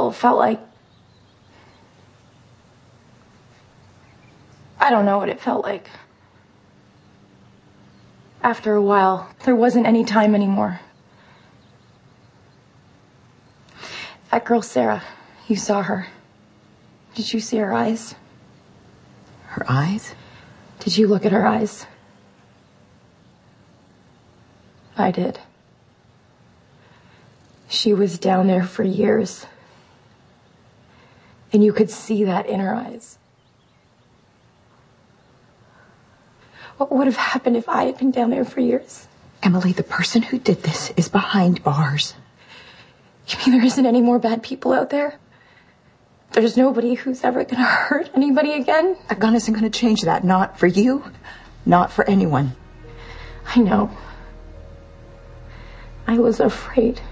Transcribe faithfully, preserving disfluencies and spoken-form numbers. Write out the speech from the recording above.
still felt like... I don't know what it felt like. After a while, there wasn't any time anymore. That girl, Sarah, you saw her. Did you see her eyes? Her eyes? Did you look at her eyes? I did. She was down there for years. And you could see that in her eyes. What would have happened if I had been down there for years? Emily, the person who did this is behind bars. You mean there isn't any more bad people out there? There's nobody who's ever gonna hurt anybody again? A gun isn't gonna change that. Not for you, not for anyone. I know. I was afraid.